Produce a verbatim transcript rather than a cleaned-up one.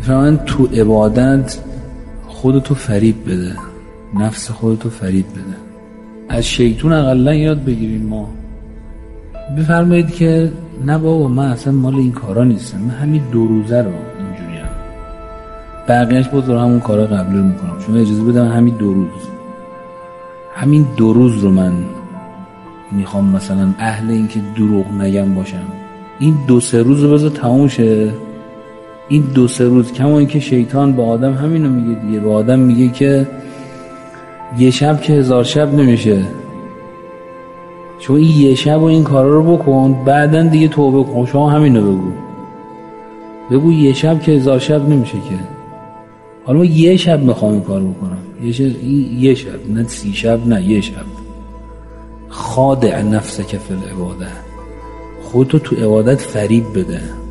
مثلا تو عبادت خودتو فریب بده، نفس خودتو فریب بده. از شیطان اقلا یاد بگیریم. ما بفرمایید که نه بابا من اصلا مال این کارا نیستم، من همین دو روزه رو اینجوریم، بقیهش باز رو همون کارا قبلی رو میکنم، شما اجازه بدم همین دو روز همین دو روز رو من میخوام مثلا اهل این که دروغ نگم باشم. این دو سه روز رو بذار تموم شه. این دو سه روز کما این که شیطان به آدم همینو میگه دیگه، به آدم میگه که یه شب که هزار شب نمیشه، شما این یه شب و این کارا رو بکن، بعدن دیگه توبه کن. شما همینو بگو بگو یه شب که هزار شب نمیشه که، حالا من یه شب میخوام این کار بکنم، یه شب، یه شب نه سی شب نه یه شب. خادع نفسک فی العباده، خودتو تو عبادت فریب بده.